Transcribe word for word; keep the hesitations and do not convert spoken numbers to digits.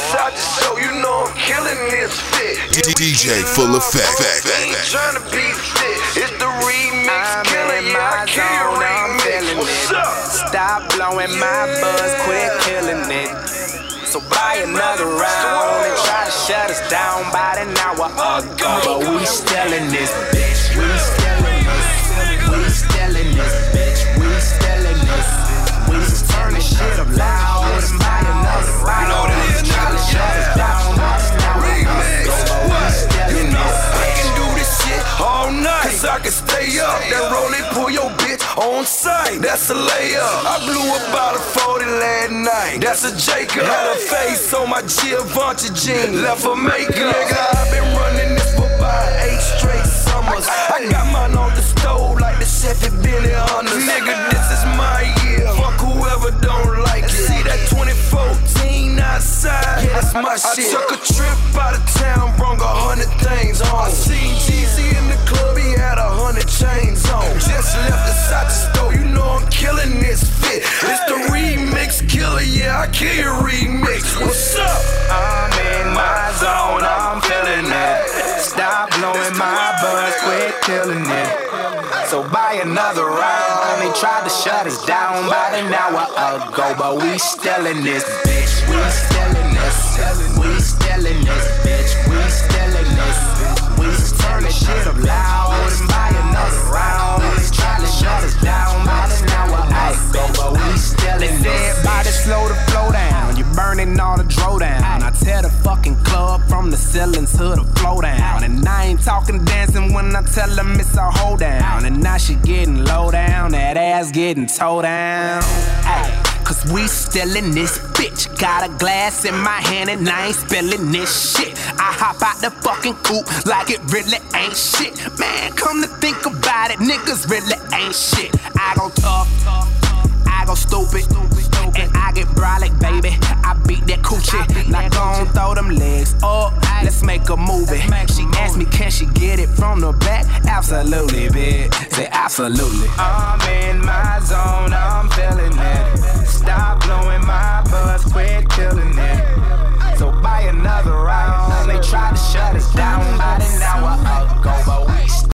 Versace show, you know I'm killing this fit. Yeah, D J Full Effect. ain't trying to be fit. It's the remix killing, yeah, I can't remix. What's up? Stop blowing my buzz, quit killing it. So buy another round and try to shut us down by an hour ago. But we still in this bitch. We still in this. We still in this bitch. We still in this. We just turn this shit up loud and buy another round and try to shut us down by an hour ago. But we still in this. I can do this shit all night, cause I can stay up. That roll and pull your bitch on sight. That's a layup. I blew about a forty last night. That's a Jacob. Had a face on my Givenchy jeans. Left a makeup. Nigga, I've been running this for about eight straight summers. I got mine on the stove like the chef at Billy Hunters. Nigga, this is my year. Fuck whoever don't like it. See that twenty fourteen outside? Yeah, that's my shit. I took a trip out of town, brung a hundred things home. I seen Jeezy in the club, he had a hundred chains on. Just left the Sachi store, you know I'm killing this fit. It's the remix killer, yeah, I kill your remix. What's up? I'm in my zone, I'm feeling it. Stop blowing my buzz, quit killing it. So buy another round. They tried to shut us down about an hour ago, but we still in this bitch. We still in this. We still in this bitch. We still in this. We just turn this shit up loud and buy another round. They tried to shut us down about an hour ago, but we still in this. Everybody slow to flow down. You're burning all the dro down. I tear the fucking club from the ceiling to the floor down. And I ain't talking dancing when I tell them it's a hold down. And now she getting low down, that ass getting toe down. Ay, cause we still in this bitch. Got a glass in my hand and I ain't spilling this shit. I hop out the fucking coupe like it really ain't shit. Man, come to think about it, niggas really ain't shit. I go tough, I go stupid, and I get brolic, baby. I beat that coochie. Now gon' throw them legs up, let's make a movie. She asked me, can she get it from the back? Absolutely, bitch. Say absolutely. I'm in my zone, I'm feeling it.